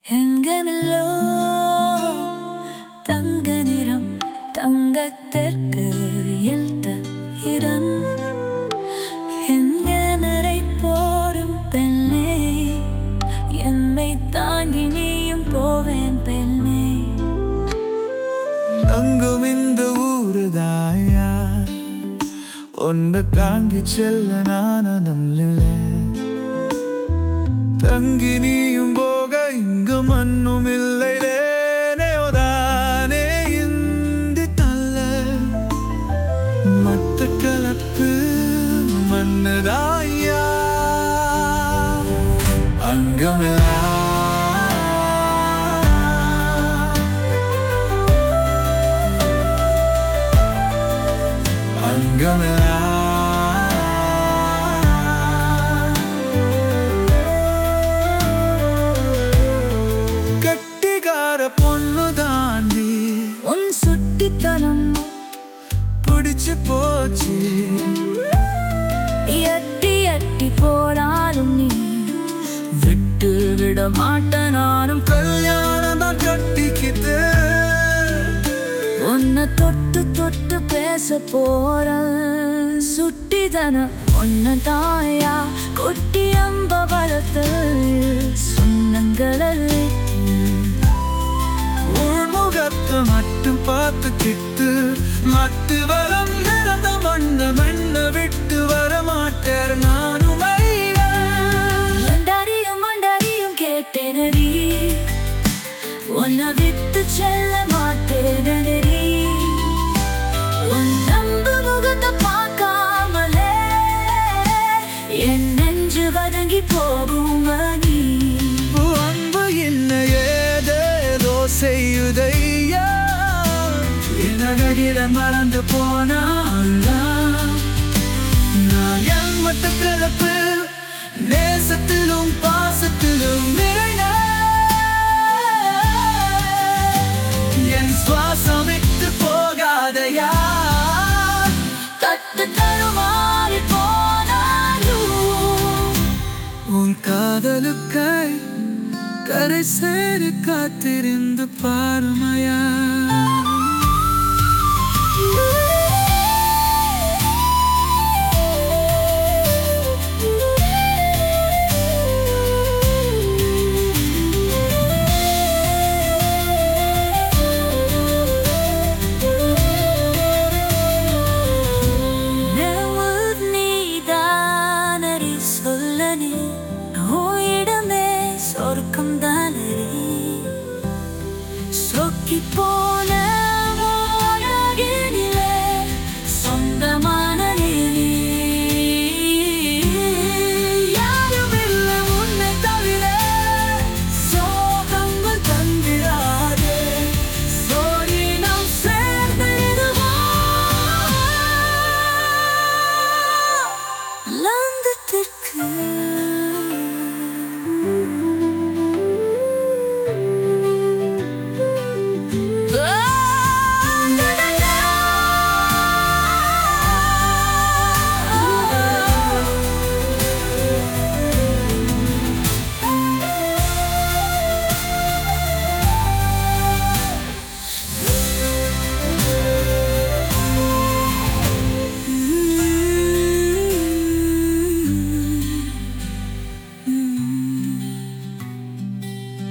எங்கனல்லோ தங்க நிறம் தங்கத்திற்கு எழுத இடம் எங்கனரை போரும் பெண்ணே என்னை தாங்கி நீயும் போவேன் பெண்ணே தங்கும் இந்த ஊருதாயா ஒன்று தாங்கி செல்ல நானும் இல்லை தங்கி நீயும் போக இங்கு மண்ணும் இல்லை தானே இந்தி தள்ள மத்த கலப்பு மண்ணுதாயா அங்கமில்லா அங்கமில்லா பொண்ணு தாண்டி உன் சுட்டித்தனம் பிடிச்சு போச்சு எட்டி எட்டி போனாலும் நீ விட்டு விட மாட்டேன் நானும் கல்யாணம் தான் கட்டிக்கிட்டு உன்னை தொட்டு தொட்டு பேச போற சுட்டித்தனம் ஒன்னு தாயா குட்டி அம்ப வளர்த்து சொன்னங்களில் உள்முகத்தை மட்டும் பார்த்துக்கிட்டு மட்டு வரம் நிறந்த மண்ண விட்டு வர மாட்டேன் நானும் மண்டறியும் கேட்டேனடி உன்னை விட்டு செல்ல மாட்டேனடி உன் நம்பு முகத்தை பார்க்காமலே என் நெஞ்சு வதங்கி போகும் நீ அன்பு என்ன ஏதேதோ செய்யுதையா நகரில மறந்து போனாள் நான் என் மட்ட கலப்பு நேசத்திலும் பாசத்திலும் நிறைந்த என் சுவாசம் விட்டு போகாதையா தட்டு தருமாறி போனாலும் உன் காதலுக்காய் கரை சேரி காத்திருந்து பாருமையா சொர்க்கம் தானே சொக்கி போன